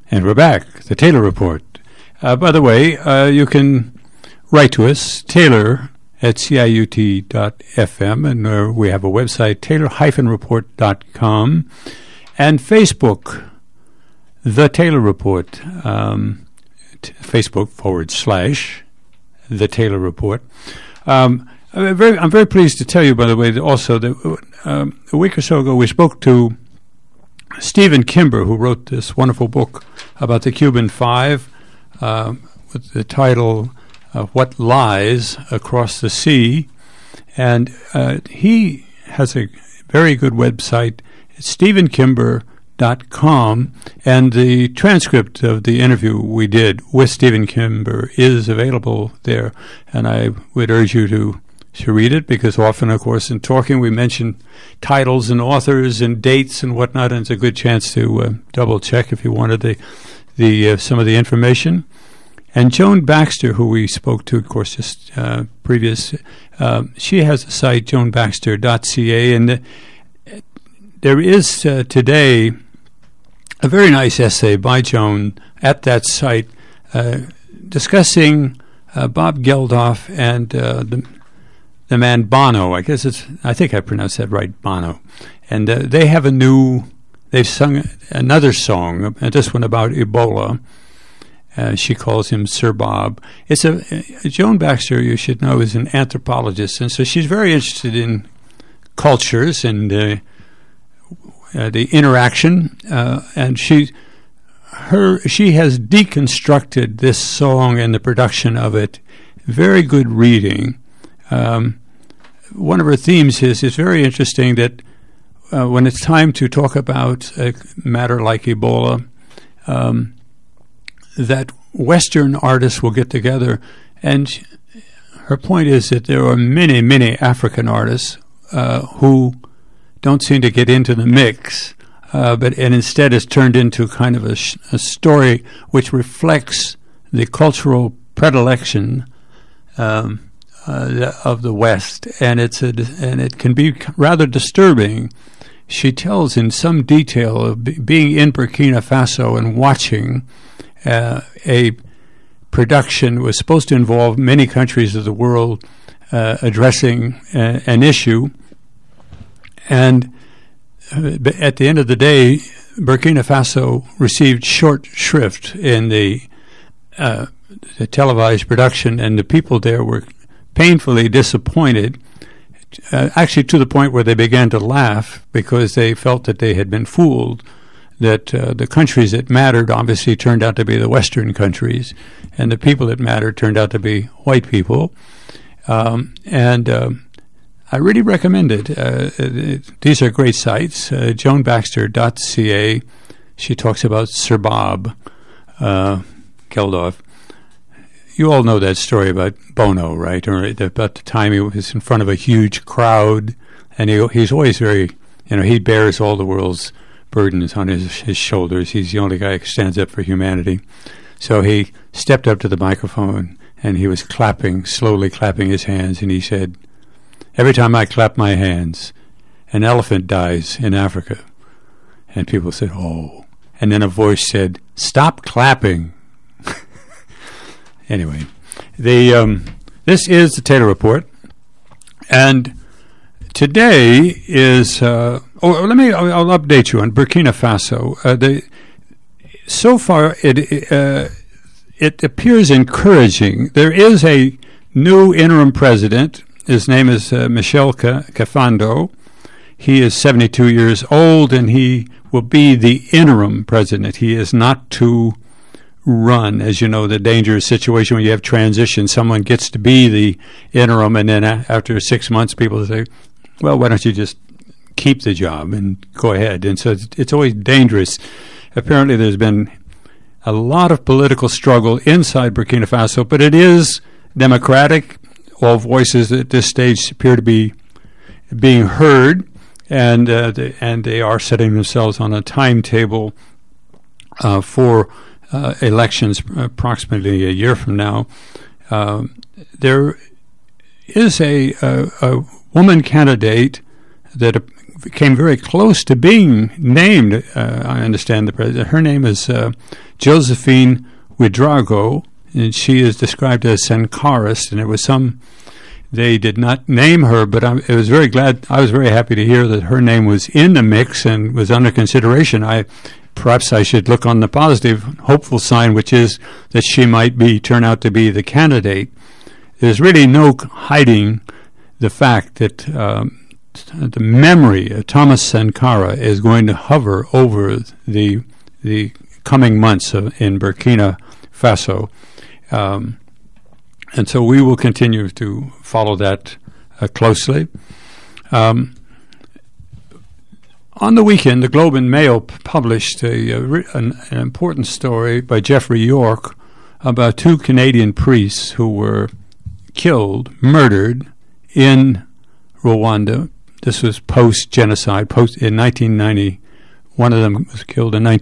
And we're back, the Taylor Report. By the way, you can write to us, Taylor at CIUT.FM, and we have a website, Taylor-report.com, and Facebook, The Taylor Report, Facebook / The Taylor Report. I'm very pleased to tell you, by the way, that also that a week or so ago we spoke to Stephen Kimber, who wrote this wonderful book about the Cuban Five, with the title What Lies Across the Sea. And he has a very good website, StephenKimber.com, and the transcript of the interview we did with Stephen Kimber is available there. And I would urge you to read it, because often, of course, in talking we mention titles and authors and dates and whatnot, and it's a good chance to double check if you wanted the some of the information. And Joan Baxter, who we spoke to, of course, just previous, she has a site, joanbaxter.ca, and there is today a very nice essay by Joan at that site discussing Bob Geldof and the man Bono. I think I pronounced that right, Bono. And they have they've sung another song, this one about Ebola. She calls him Sir Bob. Joan Baxter, you should know, is an anthropologist, and so she's very interested in cultures and the interaction, and she has deconstructed this song and the production of it. Very good reading. One of her themes is it's very interesting that when it's time to talk about a matter like Ebola, that Western artists will get together, and her point is that there are many, many African artists who don't seem to get into the mix, and instead is turned into kind of a story which reflects the cultural predilection of the West, and it can be rather disturbing. She tells in some detail of being in Burkina Faso and watching a production was supposed to involve many countries of the world addressing an issue, and at the end of the day, Burkina Faso received short shrift in the televised production, and the people there were painfully disappointed, actually to the point where they began to laugh because they felt that they had been fooled, that the countries that mattered obviously turned out to be the Western countries, and the people that mattered turned out to be white people. I really recommend it. These are great sites. JoanBaxter.ca. She talks about Sir Bob Geldof. You all know that story about Bono, right? Or about the time he was in front of a huge crowd, and he's always very, he bears all the world's burdens on his shoulders. He's the only guy who stands up for humanity. So he stepped up to the microphone, and he was slowly clapping his hands, and he said, "Every time I clap my hands, an elephant dies in Africa." And people said, "Oh." And then a voice said, "Stop clapping." Anyway, this is the Taylor Report, and today is. I'll update you on Burkina Faso. So far, it appears encouraging. There is a new interim president. His name is Michel Kafando. He is 72 years old, and he will be the interim president. He is not to run. As you know, the dangerous situation when you have transition, someone gets to be the interim, and then after 6 months, people say, well, why don't you just keep the job and go ahead? And so it's always dangerous. Apparently, there's been a lot of political struggle inside Burkina Faso, but it is democratic. All voices at this stage appear to be being heard, and they are setting themselves on a timetable for elections approximately a year from now. There is a woman candidate that came very close to being named. I understand the president. Her name is Josephine Ouedraogo, and she is described as Sankarist. And it was they did not name her, but I was very happy to hear that her name was in the mix and was under consideration. Perhaps I should look on the positive, hopeful sign, which is that she might turn out to be the candidate. There's really no hiding the fact that the memory of Thomas Sankara is going to hover over the coming months in Burkina Faso. And so we will continue to follow that closely. On the weekend, the Globe and Mail published an important story by Jeffrey York about 2 Canadian priests who were murdered in Rwanda. This was post-genocide, in 1990. One of them was killed in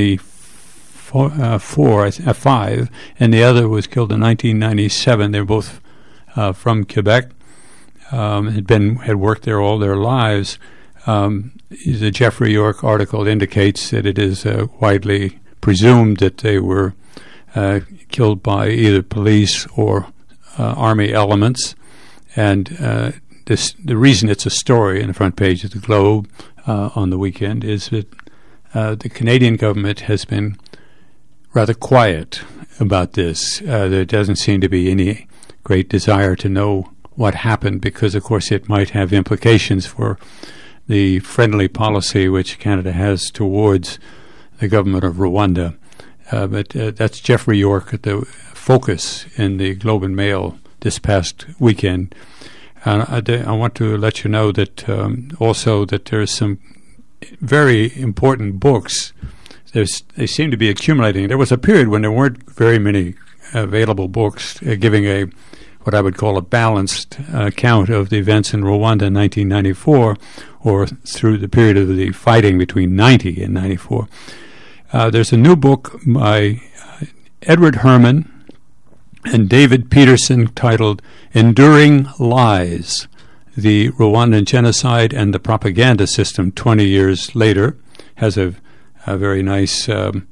1995, and the other was killed in 1997. They were both from Quebec, had worked there all their lives. The Jeffrey York article indicates that it is widely presumed that they were killed by either police or army elements, and the reason it's a story in the front page of the Globe on the weekend is that the Canadian government has been rather quiet about this. There doesn't seem to be any great desire to know what happened because, of course, it might have implications for the friendly policy which Canada has towards the government of Rwanda. But that's Jeffrey York at the focus in the Globe and Mail this past weekend. I want to let you know that also that there's some very important books. They seem to be accumulating. There was a period when there weren't very many available books giving what I would call a balanced account of the events in Rwanda in 1994 or through the period of the fighting between 90 and 94. There's a new book by Edward Herman and David Peterson titled Enduring Lies, the Rwandan Genocide and the Propaganda System 20 Years Later. Has a very nice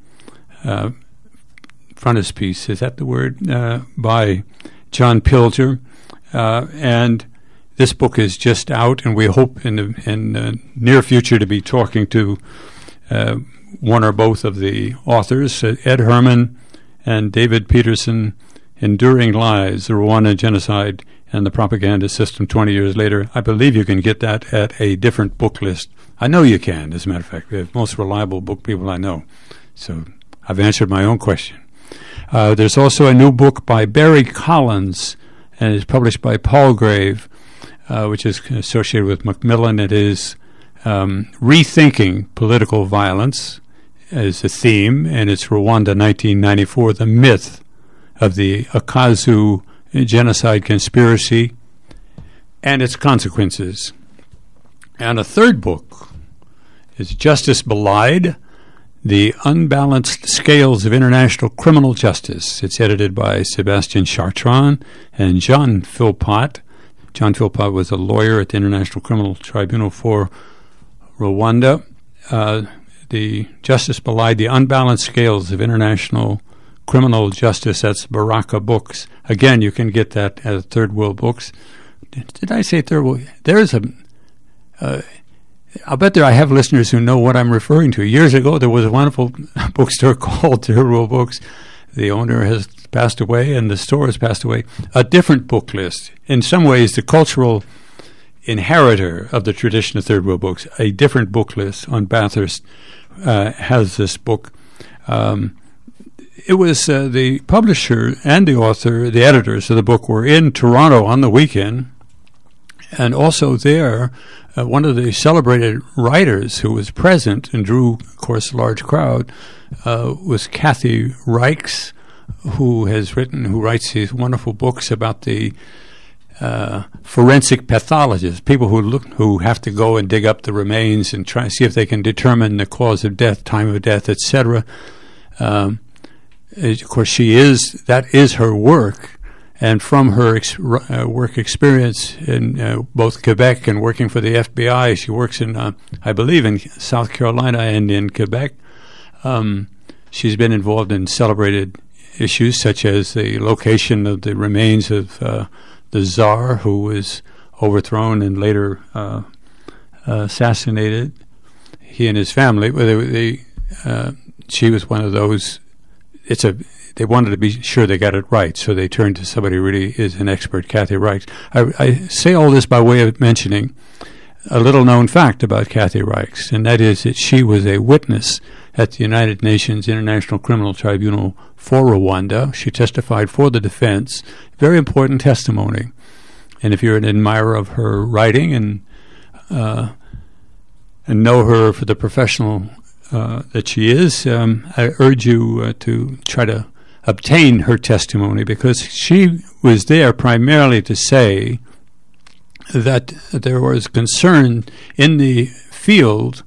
frontispiece, is that the word, by John Pilger. And this book is just out, and we hope in the near future to be talking to one or both of the authors, Ed Herman and David Peterson, Enduring Lies, the Rwandan Genocide and the Propaganda System 20 Years Later. I believe you can get that at a different book list. I know you can, as a matter of fact. They're the most reliable book people I know. So I've answered my own question. There's also a new book by Barry Collins, and it's published by Palgrave, which is associated with Macmillan. It is Rethinking Political Violence as a theme, and it's Rwanda 1994, the myth of the Akazu genocide conspiracy and its consequences. And a third book is Justice Belied, The Unbalanced Scales of International Criminal Justice. It's edited by Sebastian Chartrand and John Philpott. John Philpott was a lawyer at the International Criminal Tribunal for Rwanda. The Justice Belied, The Unbalanced Scales of International Criminal Justice. That's Baraka Books. Again, you can get that at Third World Books. Did I say Third World? There is I'll bet I have listeners who know what I'm referring to. Years ago, there was a wonderful bookstore called Third World Books. The owner has passed away, and the store has passed away. A different book list. In some ways, the cultural inheritor of the tradition of Third World Books, a different book list on Bathurst, has this book. It was the publisher and the author, the editors of the book, were in Toronto on the weekend, and also there, one of the celebrated writers who was present and drew, of course, a large crowd was Kathy Reichs, who writes these wonderful books about the forensic pathologists, people who have to go and dig up the remains and try to see if they can determine the cause of death, time of death, etc. Of course, that is her work, And from her work experience in both Quebec and working for the FBI, she works in, I believe, in South Carolina and in Quebec. She's been involved in celebrated issues such as the location of the remains of the Tsar, who was overthrown and later assassinated. He and his family, she was one of those. They wanted to be sure they got it right, so they turned to somebody who really is an expert, Kathy Reichs. I say all this by way of mentioning a little-known fact about Kathy Reichs, and that is that she was a witness at the United Nations International Criminal Tribunal for Rwanda. She testified for the defense. Very important testimony. And if you're an admirer of her writing and know her for the professional that she is, I urge you to try to obtain her testimony, because she was there primarily to say that there was concern in the field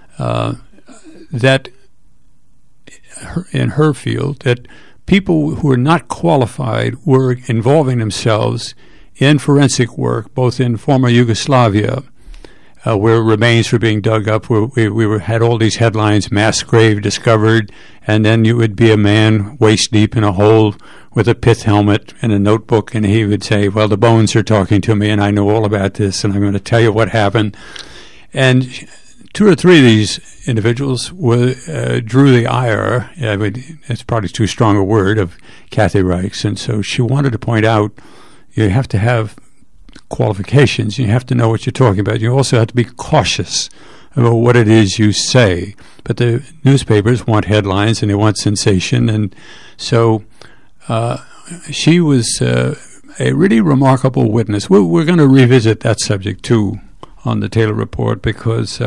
in her field, that people who were not qualified were involving themselves in forensic work, both in former Yugoslavia, where remains were being dug up, where we had all these headlines, mass grave discovered, and then you would be a man waist deep in a hole with a pith helmet and a notebook, and he would say, well, the bones are talking to me, and I know all about this, and I'm going to tell you what happened. And two or three of these individuals drew the ire, it's probably too strong a word, of Kathy Reichs, and so she wanted to point out you have to have qualifications. You have to know what you're talking about. You also have to be cautious about what it is you say. But the newspapers want headlines and they want sensation, and so she was a really remarkable witness. We're going to revisit that subject too on the Taylor Report, because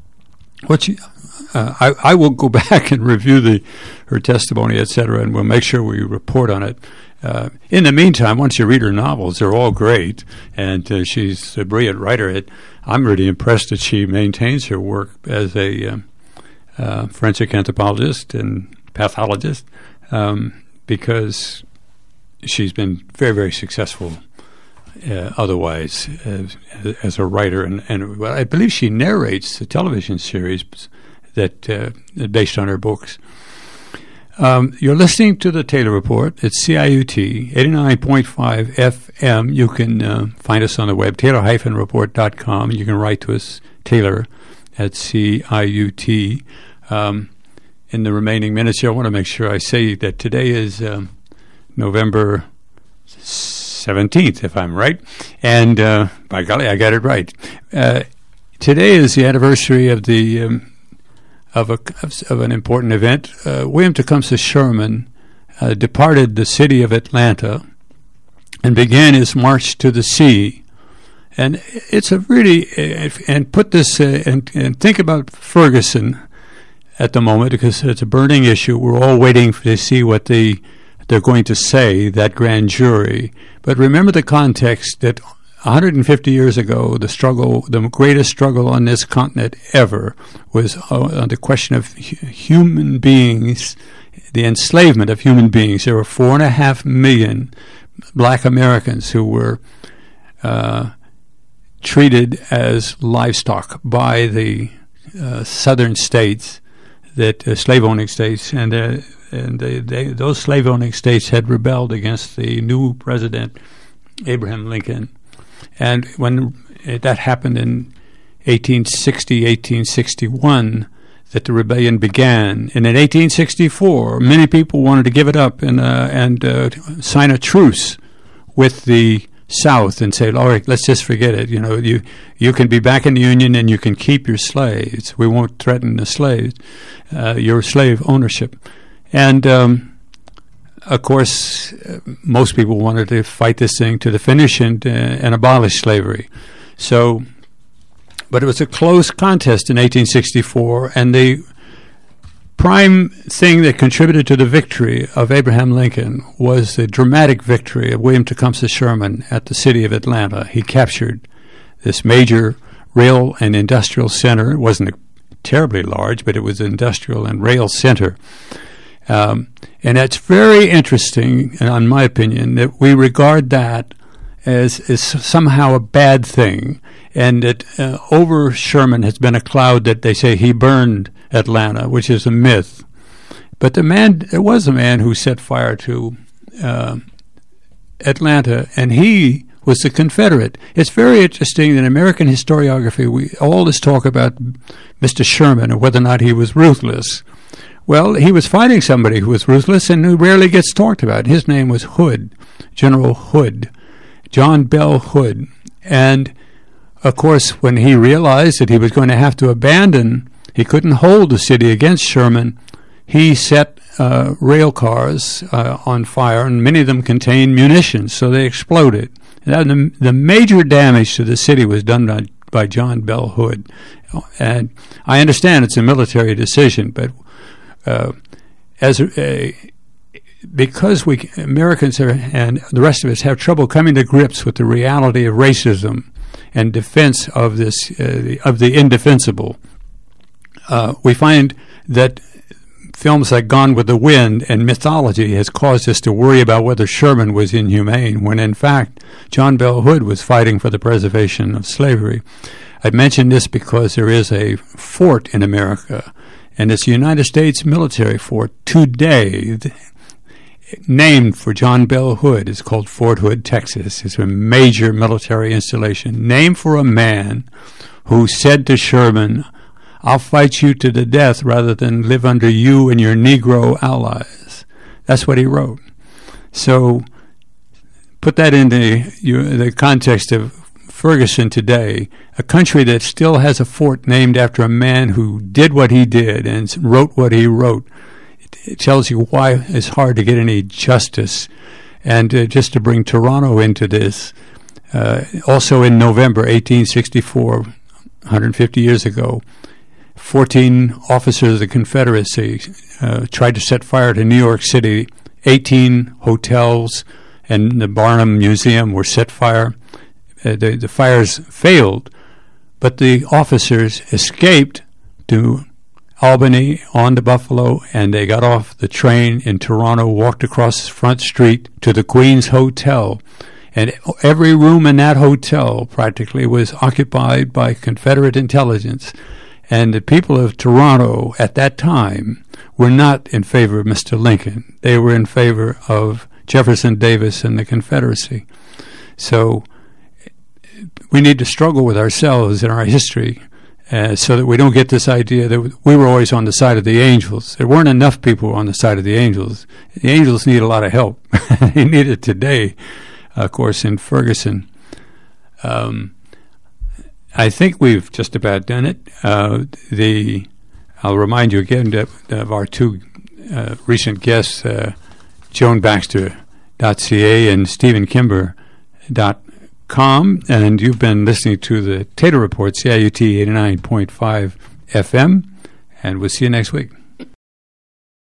I will go back and review her testimony, etc., and we'll make sure we report on it. In the meantime, once you read her novels, they're all great, and she's a brilliant writer. I'm really impressed that she maintains her work as a forensic anthropologist and pathologist, because she's been very, very successful otherwise as a writer. And I believe she narrates a television series that based on her books. You're listening to the Taylor Report. It's CIUT 89.5 FM. You can find us on the web, taylor-report.com. You can write to us, Taylor at CIUT. In the remaining minutes here, I want to make sure I say that today is November 17th, if I'm right. And by golly, I got it right. Today is the anniversary of the of an important event. William Tecumseh Sherman departed the city of Atlanta and began his march to the sea. And it's a really, and put this, and think about Ferguson at the moment, because it's a burning issue. We're all waiting to see what they're going to say, that grand jury. But remember the context that 150 years ago, the greatest struggle on this continent ever was on the question of human beings, the enslavement of human beings. There were 4.5 million black Americans who were treated as livestock by the southern states, slave-owning states, and those slave-owning states had rebelled against the new president, Abraham Lincoln. And when that happened in 1860, 1861, that the rebellion began. And in 1864, many people wanted to give it up and sign a truce with the South and say, all right, let's just forget it. You know, you can be back in the Union and you can keep your slaves. We won't threaten the slaves, your slave ownership. And of course, most people wanted to fight this thing to the finish and abolish slavery. So, but it was a close contest in 1864, and the prime thing that contributed to the victory of Abraham Lincoln was the dramatic victory of William Tecumseh Sherman at the city of Atlanta. He captured this major rail and industrial center. It wasn't terribly large, but it was an industrial and rail center. And that's very interesting, in my opinion, that we regard that as somehow a bad thing, and that over Sherman has been a cloud that they say he burned Atlanta, which is a myth. But there was a man who set fire to Atlanta, and he was a Confederate. It's very interesting that in American historiography, we all this talk about Mr. Sherman and whether or not he was ruthless. Well, he was fighting somebody who was ruthless and who rarely gets talked about. His name was Hood, General Hood, John Bell Hood. And, of course, when he realized that he was going to have to abandon, he couldn't hold the city against Sherman, he set rail cars on fire, and many of them contained munitions, so they exploded. And the major damage to the city was done by John Bell Hood. And I understand it's a military decision, but because Americans and the rest of us have trouble coming to grips with the reality of racism and defense of this of the indefensible, we find that films like Gone with the Wind and mythology has caused us to worry about whether Sherman was inhumane, when in fact John Bell Hood was fighting for the preservation of slavery. I mention this because there is a fort in America, and it's a United States military fort today, named for John Bell Hood. It's called Fort Hood, Texas. It's a major military installation, named for a man who said to Sherman, "I'll fight you to the death rather than live under you and your Negro allies." That's what he wrote. So put that in the context of Ferguson today, a country that still has a fort named after a man who did what he did and wrote what he wrote. It tells you why it's hard to get any justice. And just to bring Toronto into this, also in November 1864, 150 years ago, 14 officers of the Confederacy tried to set fire to New York City. 18 hotels and the Barnum Museum were set fire. The fires failed, but the officers escaped to Albany, on to Buffalo, and they got off the train in Toronto, walked across Front Street to the Queen's Hotel, and every room in that hotel practically was occupied by Confederate intelligence. And the people of Toronto at that time were not in favor of Mr. Lincoln. They were in favor of Jefferson Davis and the Confederacy. So we need to struggle with ourselves in our history so that we don't get this idea that we were always on the side of the angels. There weren't enough people on the side of the angels. The angels need a lot of help. They need it today, of course, in Ferguson. I think we've just about done it. I'll remind you again of our two recent guests, JoanBaxter.ca and StephenKimber.com, and you've been listening to the Tater Report, CIUT 89.5 FM, and we'll see you next week.